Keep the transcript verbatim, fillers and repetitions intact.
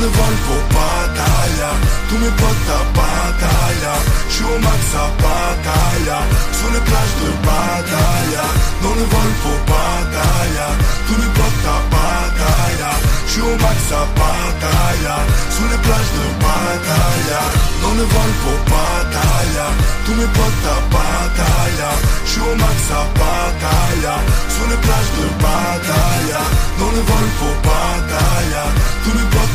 le Volvo Battaglia, tous mes potes à Battaglia, j'suis au max à Battaglia, sur les plages de Battaglia, dans le Volvo Battaglia, tous mes potes à Battaglia, j'suis au max à Battaglia, sur les plages de Battaglia, dans le Volvo Battaglia, tous mes potes à Battaglia, j'suis au max à Battaglia, sur les plages de Battaglia, dans le Volvo Battaglia, tous mes potes